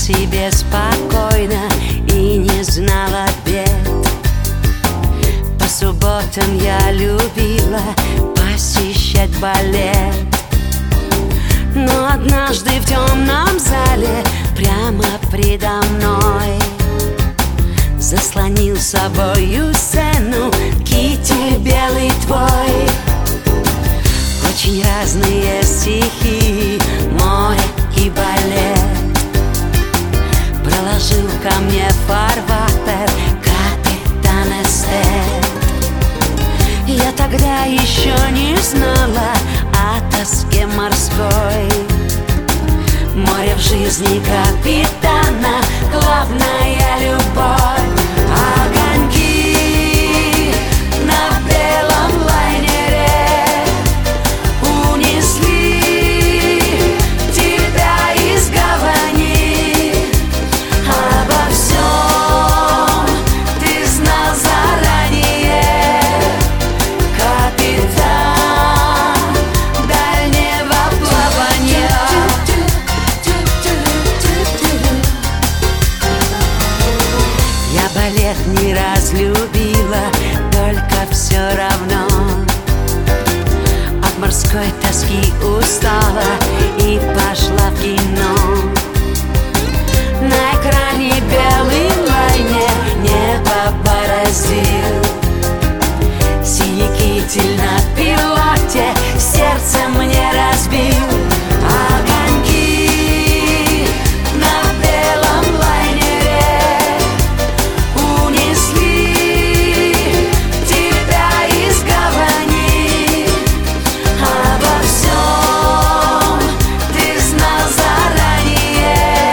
себе спокойно и не знала бед. По субботам я любила посещать балет, но однажды в темном зале прямо предо мной заслонил собою сцену китель белый твой. Очень разные стихи, море и балет проложил ко мне фарватер капитан Эстет. Я тогда еще не знала о тоске морской. Море в жизни капитана — главная любовь. Огоньки на белом лайнере унесли тебя из гавани. Обо всем ты знал заранее, капитан дальнего плавания. Я балет не раз любила, только все равно от морской тоски устала и пошла в кино. На экране белый лайнер небо бороздил, синий китель на пилоте сердце мне разбил. Огоньки на белом лайнере унесли тебя из гавани. Обо всем ты знал заранее,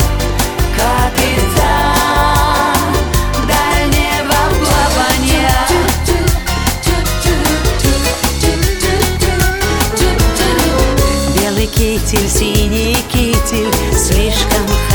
капитан дальнего плавания. Белый китель, синий китель, слишком